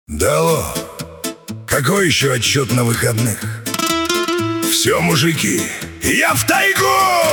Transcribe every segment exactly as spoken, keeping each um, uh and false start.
Дало. Какой еще отчет на выходных? Все, мужики, я в тайгу!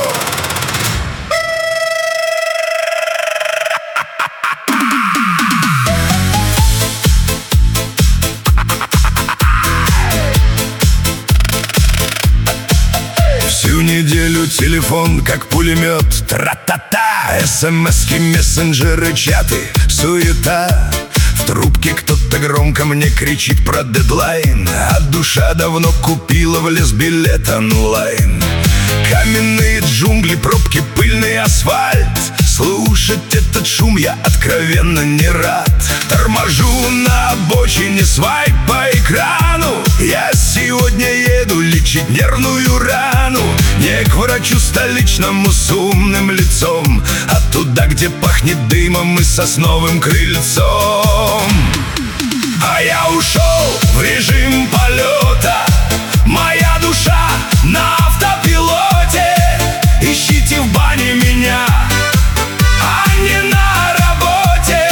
Всю неделю телефон как пулемет, тра-та-та, смс-ки, мессенджеры, чаты, суета. В трубке кто-то громко мне кричит про дедлайн, а душа давно купила в лес билет онлайн. Каменные джунгли, пробки, пыльный асфальт. Слушать этот шум я откровенно не рад. Торможу на обочине, свайп по экрану. Я сегодня еду лечить нервную рану. Не к врачу столичному с умным лицом, а туда, где пахнет дымом и сосновым крыльцом. А я ушел в режим полета. Моя душа на автопилоте. Ищите в бане меня, а не на работе.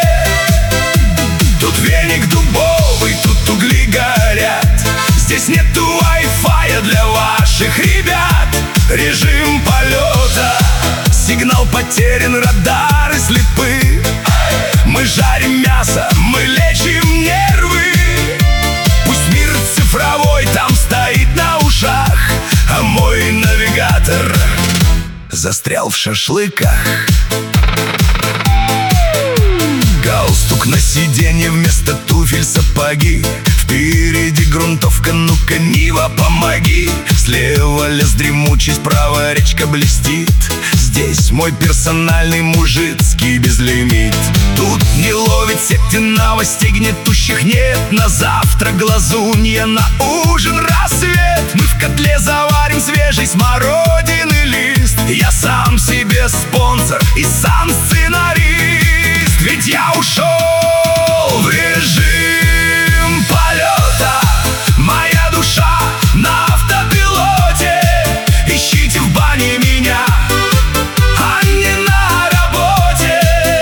Тут веник дубовый, тут угли горят. Здесь нету вай-фая для ваших ребят. Режим полета, сигнал потерян, радары слепы. Мы жарим мясо, мы лечим нервы. Пусть мир цифровой там стоит на ушах, а мой навигатор застрял в шашлыках. Галстук на сиденье, вместо туфель сапоги. Впереди грунтовка, ну-ка, Нива, помоги. Слева лес дремучий, справа речка блестит. Здесь мой персональный мужицкий безлимит. Тут не ловит сети, новостей гнетущих нет. На завтрак глазунья, на ужин рассвет. Мы в котле заварим свежий смородины лист. Я сам себе спонсор и сам сценарист. Ведь я ушел в режим полета. Моя душа на автопилоте. Ищите в бане меня, а не на работе.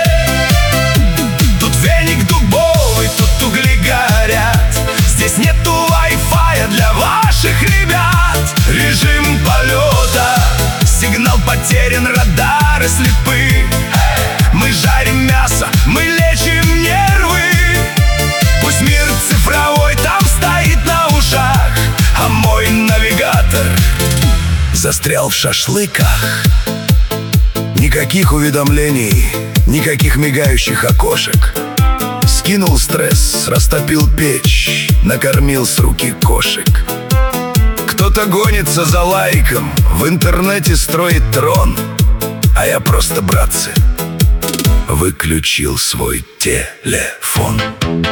Тут веник дубовый, тут угли горят. Здесь нету вай-фая для ваших ребят. Режим полета, сигнал потерян, радары слепы. Мы жарим мясо, мы лечим нервы. Пусть мир цифровой там стоит на ушах, а мой навигатор застрял в шашлыках. Никаких уведомлений, никаких мигающих окошек. Скинул стресс, растопил печь, накормил с руки кошек. Кто-то гонится за лайком, в интернете строит трон, а я просто, братцы, выключил свой телефон.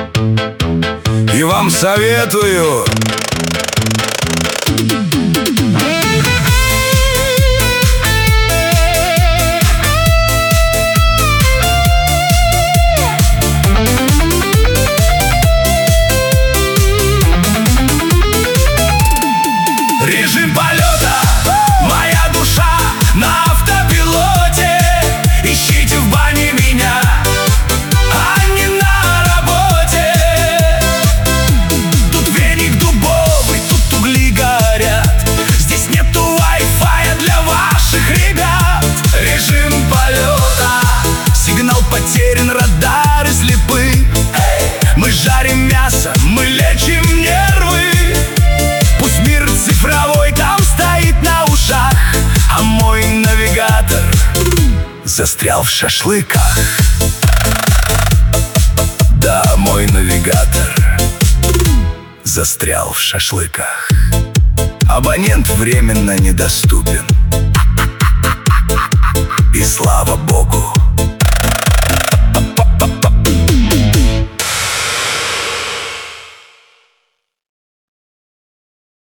И вам советую. Режим полета, моя душа на автопилоте. Ищите в бане меня, а не на работе. Тут веник дубовый, тут угли горят. Здесь нету вай-фая для ваших ребят. Режим полета, сигнал потерян, радары слепы. Мы жарим мясо, мы лечим нервы. Пусть мир цифровой там стоит на ушах, а мой навигатор застрял в шашлыках. Да, мой навигатор застрял в шашлыках. Абонент временно недоступен. И слава богу,